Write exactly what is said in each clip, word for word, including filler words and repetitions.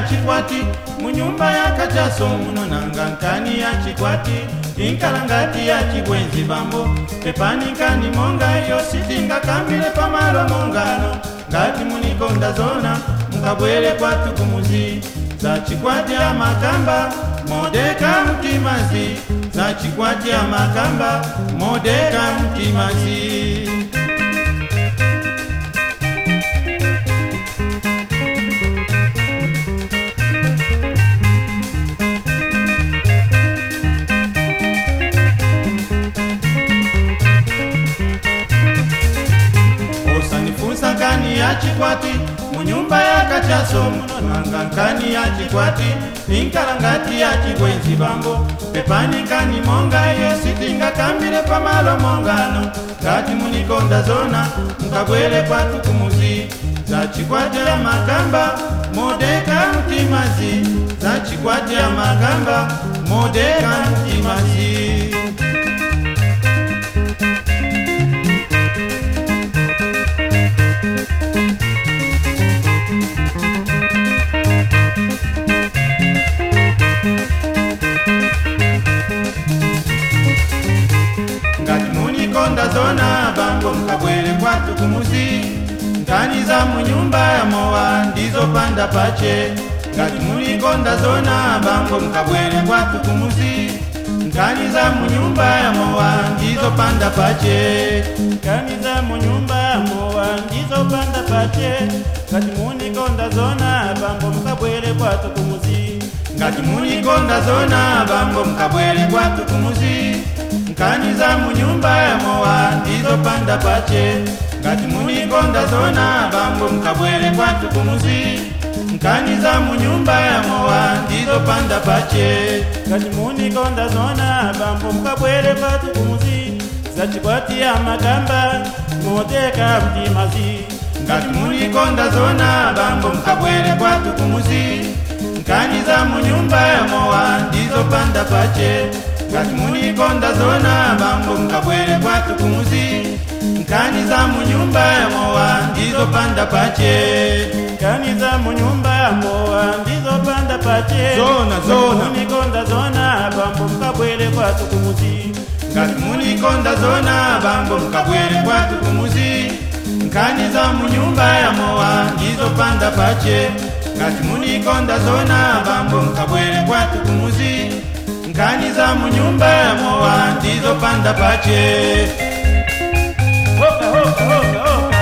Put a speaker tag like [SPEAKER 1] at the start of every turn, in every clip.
[SPEAKER 1] chikwati munyumba ya kachaso muno nanga nkani ya chikwati inkalangati ya chibwenzi bambo pepani nkani monga iyo sitinga kambile pamalo mongano ngati munikonda zona mukabwele kwatu kumuzi za chikwati ya makamba modeka mtimazi za chikwati ya makamba modeka mtimazi. Nkani ya chikwati munyumba ya kachaso muno nanga nkani ya chikwati inkalangati ya chibwenzi bambo pepani nkani monga iyo sitinga kambile pamalo mongano ngati munikonda zona mukabwele kwatu kumuzi za chikwati ya makamba modeka mtimazi za chikwati ya makamba modeka mtimazi. Konda zona bambo mkabwele kwatu kumuzi nkani za munyumba ya mowa ndizo panda pache ngati muni konda zona bambo mkabwele kwatu kumuzi nkani za munyumba ya mowa ndizo panda pache nkani za munyumba ya mowa ndizo panda pache ngati muni konda zona bambo mkabwele kwatu kumuzi ngati muni konda zona bambo mkabwele kwatu kumuzi nkani za munyumba ya mowa ndizo panda pache ngati munikonda zona bambo mkabwele kwatu kumuzi nkani za munyumba ya mowa ndizo panda pache ngati munikonda zona bambo mkabwele kwatu kumuzi za chikwati ya makamba modeka mtimazi ngati munikonda zona bambo mkabwele kwatu kumuzi nkani za munyumba ya mowa ndizo panda pache ngati munikonda zona bambo mkabwele kwatu kumuzi nkani za munyumba ya mowa ndizo panda pache nkani za munyumba ya mowa ndizo panda pache
[SPEAKER 2] zona zona
[SPEAKER 1] munikonda zona bambo mkabwele kwatu kumuzi ngati munikonda zona bambo mkabwele kwatu kumuzi nkani za munyumba ya mowa ndizo panda pache ngati munikonda zona bambo mkabwele kwatu kumuzi nkani za munyumba ya mowa ndizo panda pache. Hoka hoka hoka hoka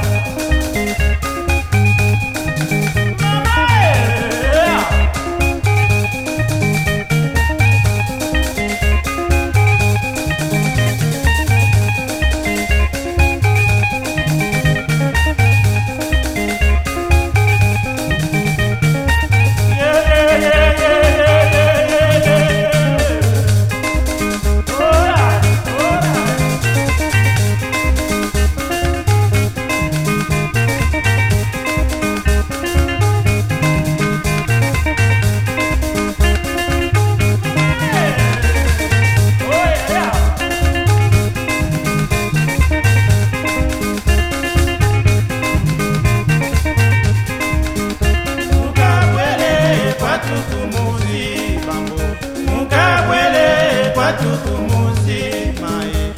[SPEAKER 1] kwatu kumuzi mae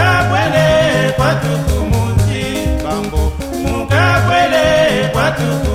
[SPEAKER 1] mukabwele kwatu kumuzi bambo mukabwele kwatu